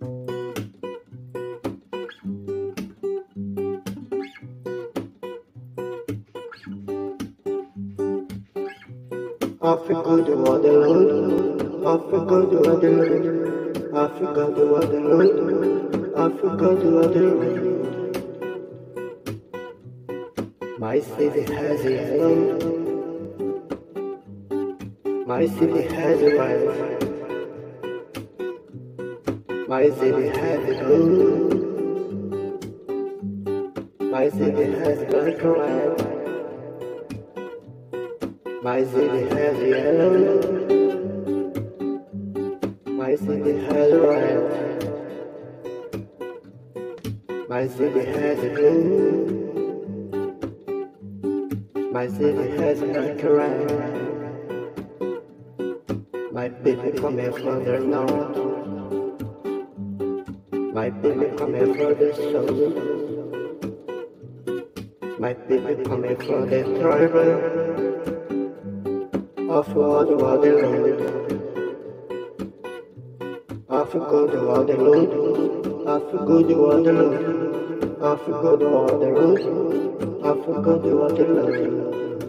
Africa the waterloo, Africa the waterloo, Africa the waterloo, Africa the waterloo. My city has a yellow, my city has a red, my city has a blue, my city has black and white. My city has yellow, my city has red, my city has blue, my city has black and red. My baby coming from the north, my baby coming from the south, my baby coming from the tribal. Africa the waterloo, Africa the waterloo, Africa the waterloo, Africa the waterloo, Africa the waterloo.